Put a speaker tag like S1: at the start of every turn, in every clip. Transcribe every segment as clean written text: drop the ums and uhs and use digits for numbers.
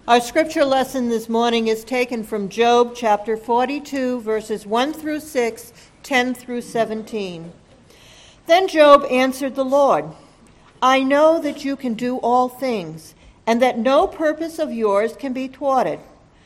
S1: Our scripture lesson this morning is taken from Job chapter 42, verses 1 through 6, 10 through 17. Then Job answered the Lord, I know that you can do all things, and that no purpose of yours can be thwarted.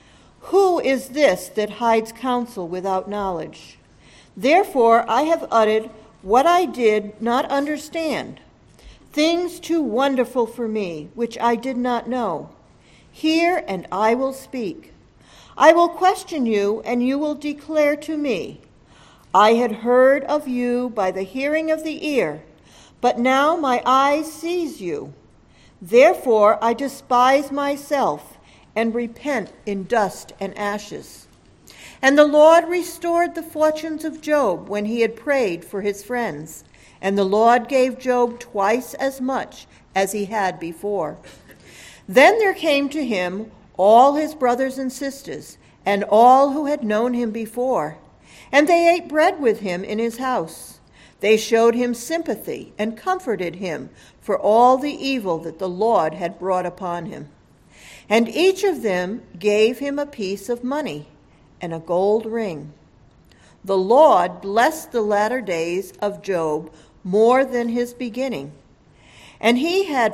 S1: Who is this that hides counsel without knowledge? Therefore I have uttered what I did not understand, things too wonderful for me, which I did not know. Hear, and I will speak. I will question you, and you will declare to me. I had heard of you by the hearing of the ear, but now my eyes sees you. Therefore I despise myself and repent in dust and ashes. And the Lord restored the fortunes of Job when he had prayed for his friends, and the Lord gave Job twice as much as he had before. Then there came to him all his brothers and sisters, and all who had known him before, and they ate bread with him in his house. They showed him sympathy and comforted him for all the evil that the Lord had brought upon him. And each of them gave him a piece of money and a gold ring. The Lord blessed the latter days of Job more than his beginning. And he had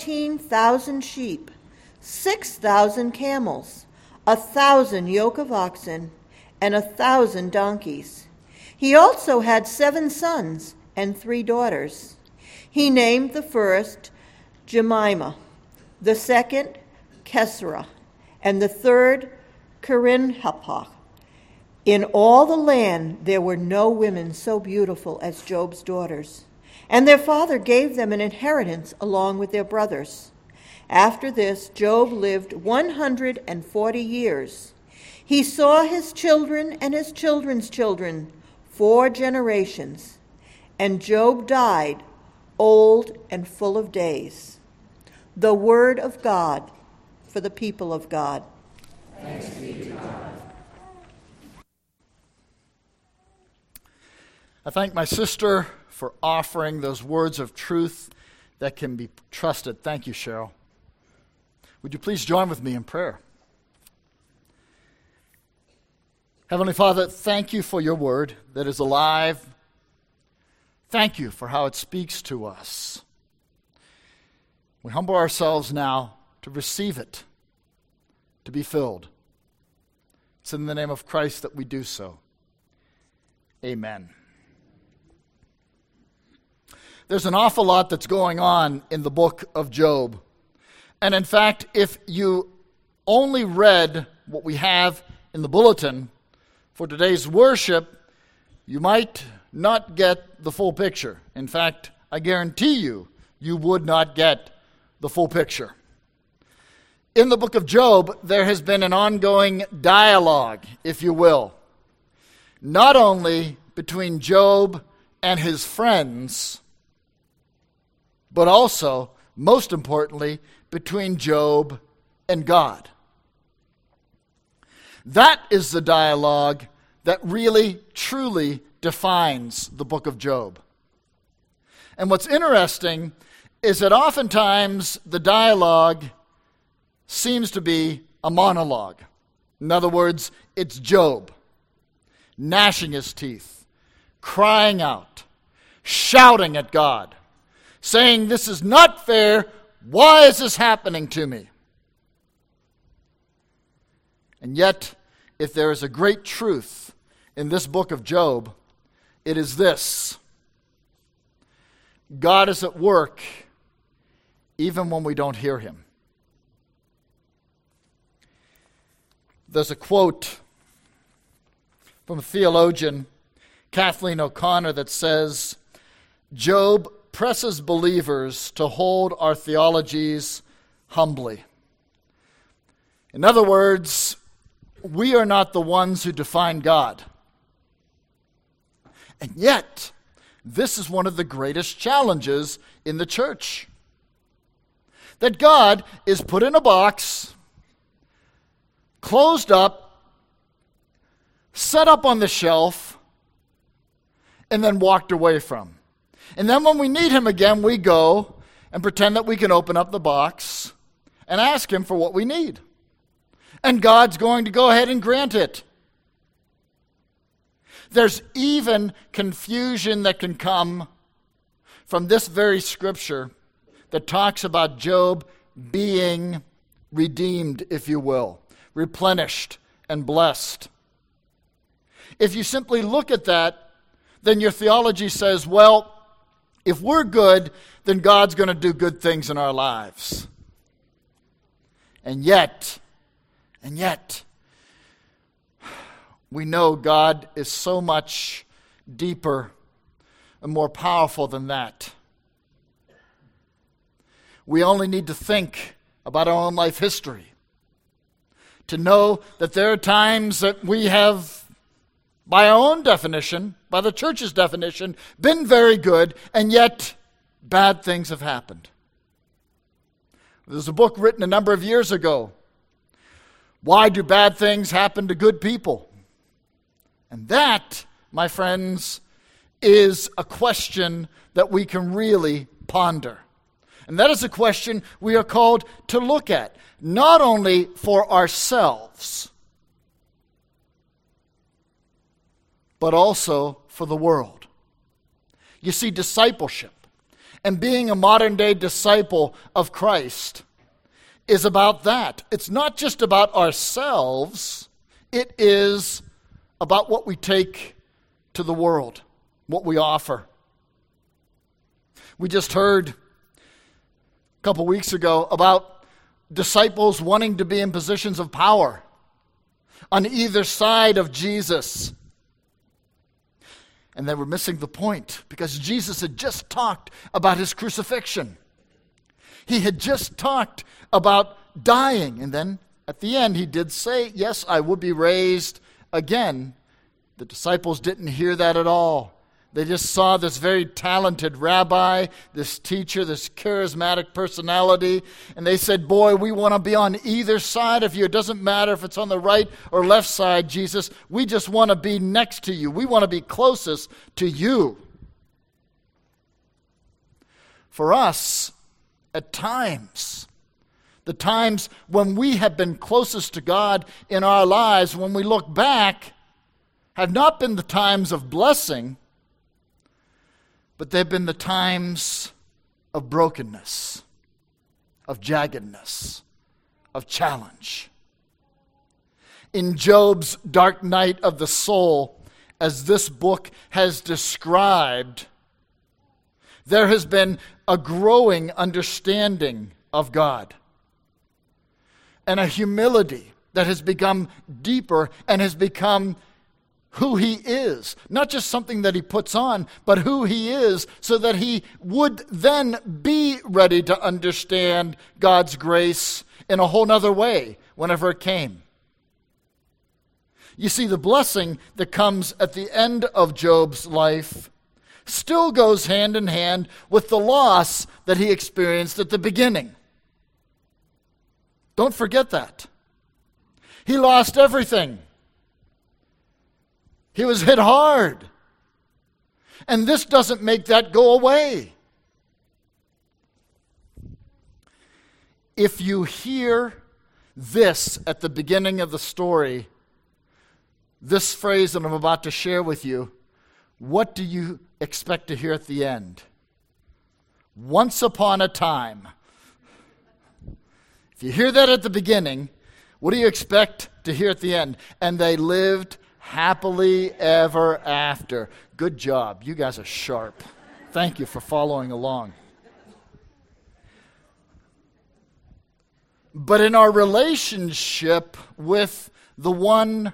S1: 14,000 sheep, 6,000 camels, 1,000 yoke of oxen, and 1,000 donkeys. He also had 7 sons and 3 daughters. He named the first Jemimah, the second Kesera, and the third Kerinhappah. In all the land there were no women so beautiful as Job's daughters. And their father gave them an inheritance along with their brothers. After this, Job lived 140 years. He saw his children and his children's children 4 generations. And Job died old and full of days. The word of God for the people of God.
S2: Thanks be to God.
S3: I thank my sister for offering those words of truth that can be trusted. Thank you, Cheryl. Would you please join with me in prayer? Heavenly Father, thank you for your word that is alive. Thank you for how it speaks to us. We humble ourselves now to receive it, to be filled. It's in the name of Christ that we do so. Amen. There's an awful lot that's going on in the book of Job. And in fact, if you only read what we have in the bulletin for today's worship, you might not get the full picture. In fact, I guarantee you, you would not get the full picture. In the book of Job, there has been an ongoing dialogue, if you will, not only between Job and his friends, but also, most importantly, between Job and God. That is the dialogue that really, truly defines the book of Job. And what's interesting is that oftentimes the dialogue seems to be a monologue. In other words, it's Job gnashing his teeth, crying out, shouting at God, saying, this is not fair. Why is this happening to me? And yet, if there is a great truth in this book of Job, it is this. God is at work even when we don't hear him. There's a quote from a theologian, Kathleen O'Connor, that says, Job presses believers to hold our theologies humbly. In other words, we are not the ones who define God. And yet, this is one of the greatest challenges in the church. That God is put in a box, closed up, set up on the shelf, and then walked away from. And then when we need him again, we go and pretend that we can open up the box and ask him for what we need. And God's going to go ahead and grant it. There's even confusion that can come from this very scripture that talks about Job being redeemed, if you will, replenished and blessed. If you simply look at that, then your theology says, well, if we're good, then God's going to do good things in our lives. And yet, we know God is so much deeper and more powerful than that. We only need to think about our own life history to know that there are times that we have, by our own definition, by the church's definition, been very good, and yet bad things have happened. There's a book written a number of years ago, Why Do Bad Things Happen to Good People? And that, my friends, is a question that we can really ponder. And that is a question we are called to look at, not only for ourselves, but also for the world. You see, discipleship and being a modern-day disciple of Christ is about that. It's not just about ourselves. It is about what we take to the world, what we offer. We just heard a couple weeks ago about disciples wanting to be in positions of power on either side of Jesus. And they were missing the point because Jesus had just talked about his crucifixion. He had just talked about dying. And then at the end he did say, yes, I will be raised again. The disciples didn't hear that at all. They just saw this very talented rabbi, this teacher, this charismatic personality, and they said, boy, we want to be on either side of you. It doesn't matter if it's on the right or left side, Jesus. We just want to be next to you. We want to be closest to you. For us, at times, the times when we have been closest to God in our lives, when we look back, have not been the times of blessing, but they've been the times of brokenness, of jaggedness, of challenge. In Job's dark night of the soul, as this book has described, there has been a growing understanding of God and a humility that has become deeper and has become who he is, not just something that he puts on, but who he is, so that he would then be ready to understand God's grace in a whole nother way whenever it came. You see, the blessing that comes at the end of Job's life still goes hand in hand with the loss that he experienced at the beginning. Don't forget that. He lost everything. He was hit hard. And this doesn't make that go away. If you hear this at the beginning of the story, this phrase that I'm about to share with you, what do you expect to hear at the end? Once upon a time. If you hear that at the beginning, what do you expect to hear at the end? And they lived happily ever after. Good job. You guys are sharp. Thank you for following along. But in our relationship with the one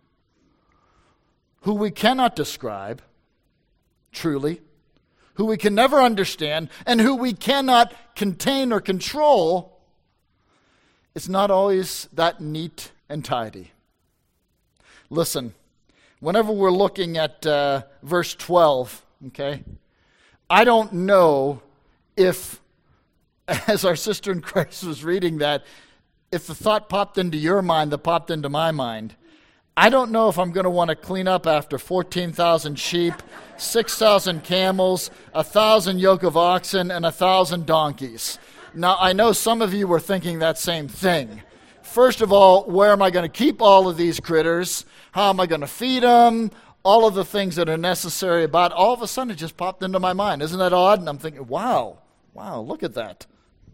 S3: who we cannot describe truly, who we can never understand, and who we cannot contain or control, it's not always that neat and tidy. Listen, whenever we're looking at verse 12, okay, I don't know if, as our sister in Christ was reading that, if the thought popped into your mind that popped into my mind. I don't know if I'm going to want to clean up after 14,000 sheep, 6,000 camels, 1,000 yoke of oxen, and 1,000 donkeys. Now, I know some of you were thinking that same thing. first of all, where am I going to keep all of these critters? How am I going to feed them? All of the things that are necessary about it. All of a sudden, it just popped into my mind. Isn't that odd? And I'm thinking, wow, look at that.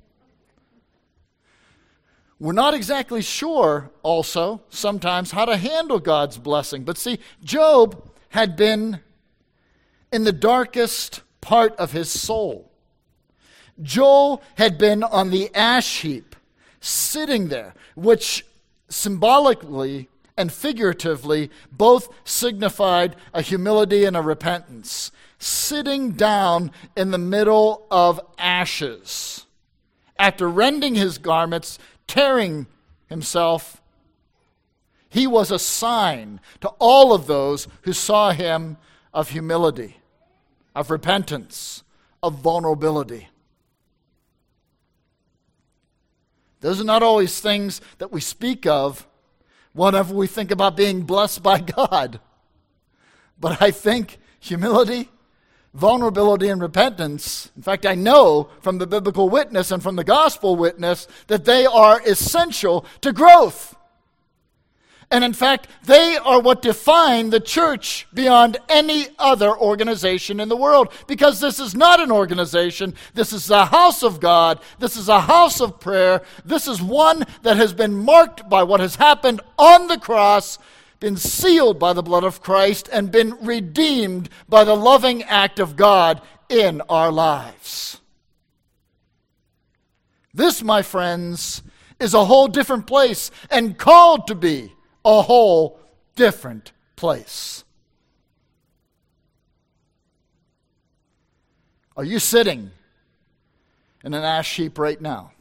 S3: We're not exactly sure, also, sometimes, how to handle God's blessing. But see, Job had been in the darkest part of his soul. Job had been on the ash heap, sitting there, which symbolically and figuratively both signified a humility and a repentance. Sitting down in the middle of ashes. After rending his garments, tearing himself, he was a sign to all of those who saw him of humility, of repentance, of vulnerability. Those are not always things that we speak of whenever we think about being blessed by God. But I think humility, vulnerability, and repentance, in fact, I know from the biblical witness and from the gospel witness that they are essential to growth. And in fact, they are what define the church beyond any other organization in the world. Because this is not an organization. This is a house of God. This is a house of prayer. This is one that has been marked by what has happened on the cross, been sealed by the blood of Christ, and been redeemed by the loving act of God in our lives. This, my friends, is a whole different place and called to be a whole different place. Are you sitting in an ash heap right now?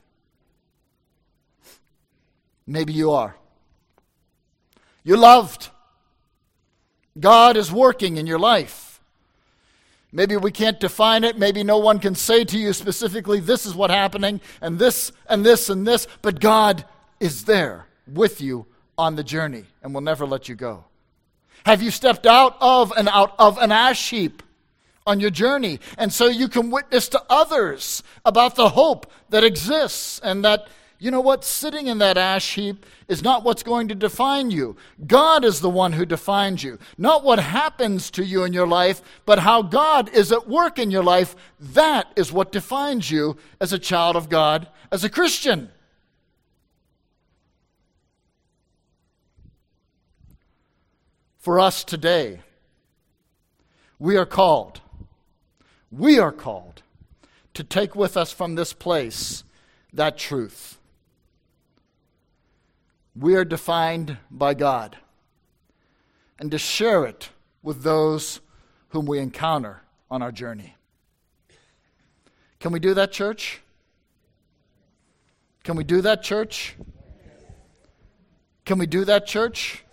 S3: Maybe you are. You're loved. God is working in your life. Maybe we can't define it. Maybe no one can say to you specifically, this is what's happening, and this, and this, and this. But God is there with you on the journey and will never let you go. Have you stepped out of an ash heap on your journey? And so you can witness to others about the hope that exists, and that, you know what, sitting in that ash heap is not what's going to define you. God is the one who defines you. Not what happens to you in your life, but how God is at work in your life. That is what defines you as a child of God, as a Christian. For us today, we are called to take with us from this place that truth. We are defined by God, and to share it with those whom we encounter on our journey. Can we do that, church? Can we do that, church? Can we do that, church?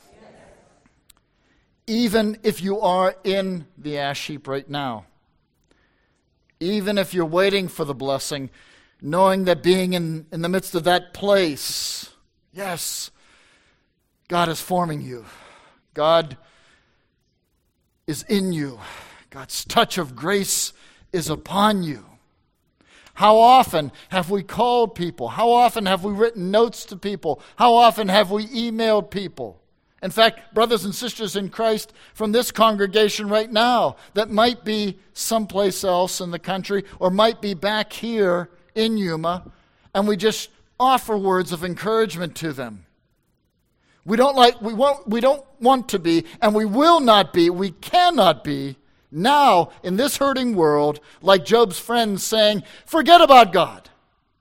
S3: Even if you are in the ash heap right now, even if you're waiting for the blessing, knowing that being in the midst of that place, yes, God is forming you. God is in you. God's touch of grace is upon you. How often have we called people? How often have we written notes to people? How often have we emailed people? In fact, brothers and sisters in Christ from this congregation right now that might be someplace else in the country or might be back here in Yuma, and we just offer words of encouragement to them. We don't want to be, and we will not be, we cannot be now in this hurting world like Job's friends saying, forget about God.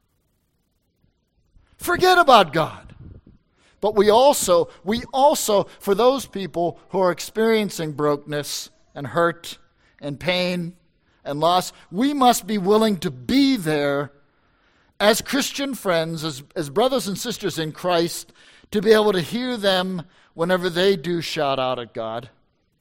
S3: Forget about God. But we also, for those people who are experiencing brokenness and hurt and pain and loss, we must be willing to be there as Christian friends, as brothers and sisters in Christ, to be able to hear them whenever they do shout out at God.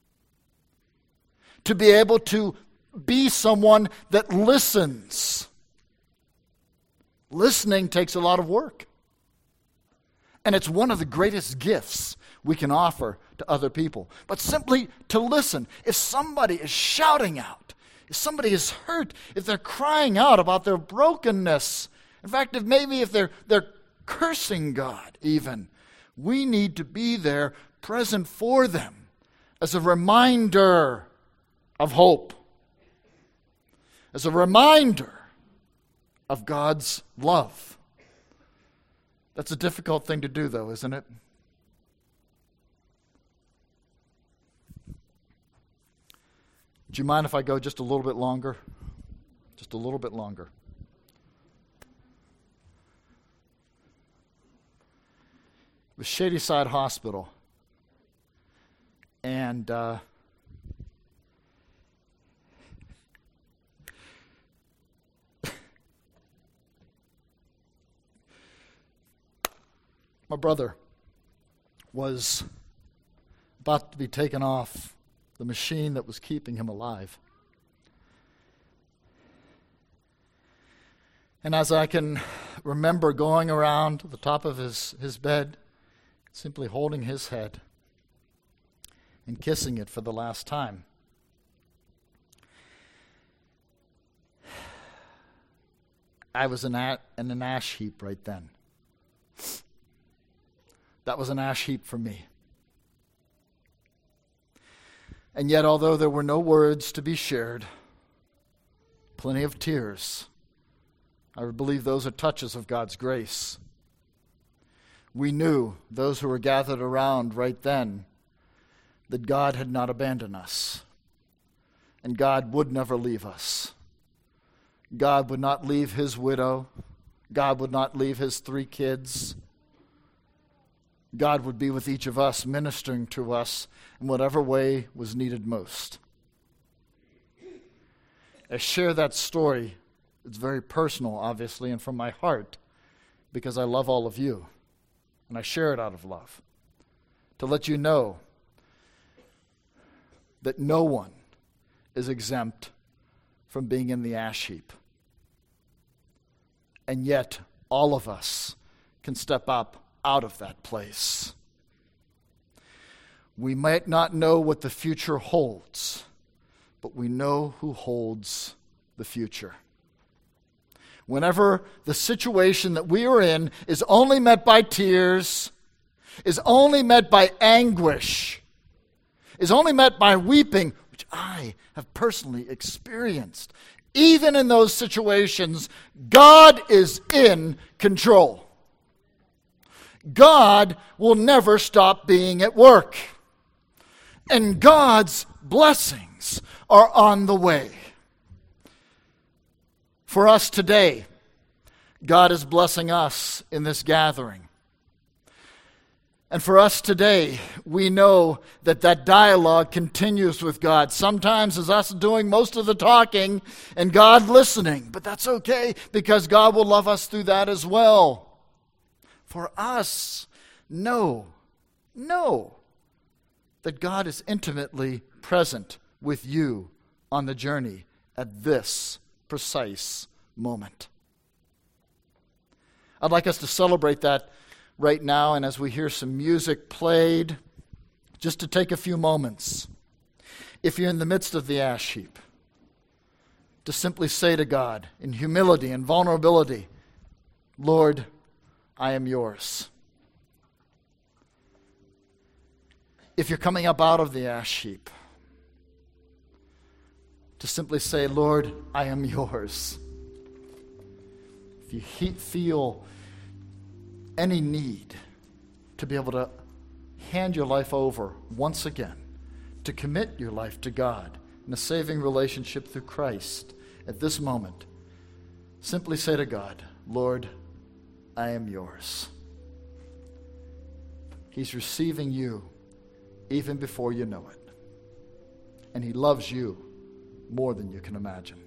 S3: To be able to be someone that listens. Listening takes a lot of work. And it's one of the greatest gifts we can offer to other people. But simply to listen. If somebody is shouting out, if somebody is hurt, if they're crying out about their brokenness, in fact, if they're cursing God even. We need to be there, present for them, as a reminder of hope, as a reminder of God's love. That's a difficult thing to do, though, isn't it? Do you mind if I go just a little bit longer? Just a little bit longer. It was Shadyside Hospital. And my brother was about to be taken off the machine that was keeping him alive. And as I can remember going around the top of his bed, simply holding his head and kissing it for the last time, I was in an ash heap right then. That was an ash heap for me. And yet, although there were no words to be shared, plenty of tears, I believe those are touches of God's grace. We knew, those who were gathered around right then, that God had not abandoned us. And God would never leave us. God would not leave his widow. God would not leave his 3 kids. God would be with each of us, ministering to us in whatever way was needed most. I share that story. It's very personal, obviously, and from my heart, because I love all of you. And I share it out of love. To let you know that no one is exempt from being in the ash heap. And yet, all of us can step up out of that place. We might not know what the future holds, but we know who holds the future. Whenever the situation that we are in is only met by tears, is only met by anguish, is only met by weeping, which I have personally experienced, even in those situations, God is in control. God will never stop being at work. And God's blessings are on the way. For us today, God is blessing us in this gathering. And for us today, we know that that dialogue continues with God. Sometimes it's us doing most of the talking and God listening. But that's okay, because God will love us through that as well. For us, know that God is intimately present with you on the journey at this precise moment. I'd like us to celebrate that right now, and as we hear some music played, just to take a few moments, if you're in the midst of the ash heap, to simply say to God in humility and vulnerability, Lord, I am yours. If you're coming up out of the ash heap, to simply say, Lord, I am yours. If you feel any need to be able to hand your life over once again, to commit your life to God in a saving relationship through Christ at this moment, simply say to God, Lord, I am yours. He's receiving you even before you know it. And he loves you more than you can imagine.